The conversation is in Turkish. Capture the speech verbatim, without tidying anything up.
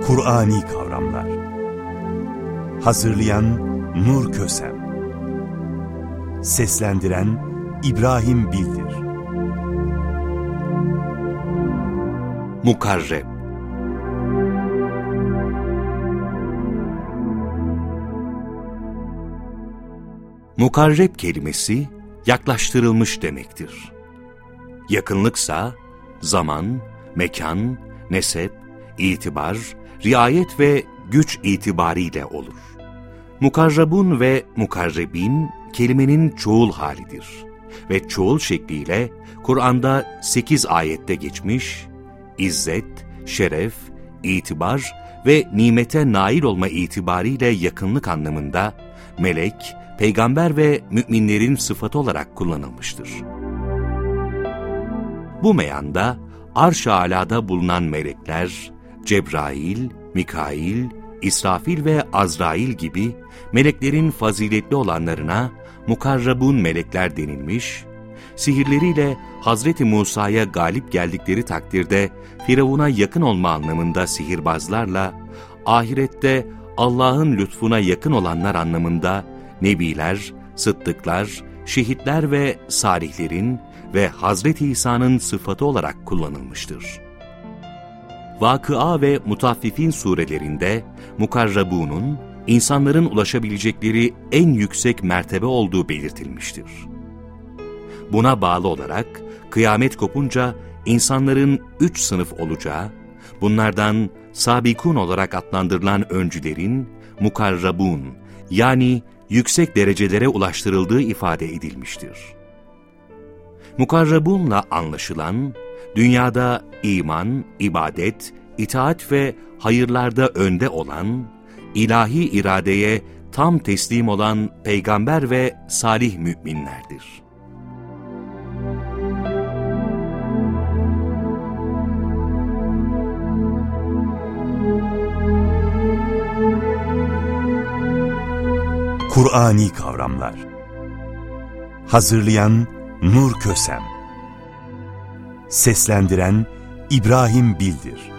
Kur'ani kavramlar. Hazırlayan Nur Kösem. Seslendiren İbrahim Bildir. Mukarreb. Mukarreb kelimesi yaklaştırılmış demektir. Yakınlıksa zaman, mekan, nesep, itibar, riayet ve güç itibariyle olur. Mukarrabun ve mukarrebin kelimenin çoğul halidir ve çoğul şekliyle Kur'an'da sekiz ayette geçmiş, izzet, şeref, itibar ve nimete nail olma itibariyle yakınlık anlamında melek, peygamber ve müminlerin sıfatı olarak kullanılmıştır. Bu meyanda Arş-ı Alâ'da bulunan melekler, Cebrail, Mikail, İsrafil ve Azrail gibi meleklerin faziletli olanlarına mukarrabun melekler denilmiş, sihirleriyle Hazreti Musa'ya galip geldikleri takdirde Firavun'a yakın olma anlamında sihirbazlarla, ahirette Allah'ın lütfuna yakın olanlar anlamında nebiler, sıddıklar, şehitler ve salihlerin ve Hazreti İsa'nın sıfatı olarak kullanılmıştır. Vakıa ve Mutaffifin surelerinde mukarrabunun insanların ulaşabilecekleri en yüksek mertebe olduğu belirtilmiştir. Buna bağlı olarak kıyamet kopunca insanların üç sınıf olacağı, bunlardan sabikun olarak adlandırılan öncülerin mukarrabun yani yüksek derecelere ulaştırıldığı ifade edilmiştir. Mukarrabunla anlaşılan, dünyada iman, ibadet, itaat ve hayırlarda önde olan, ilahi iradeye tam teslim olan peygamber ve salih müminlerdir. Kur'ani kavramlar. Hazırlayan Nur Kösem. Seslendiren İbrahim Bildir.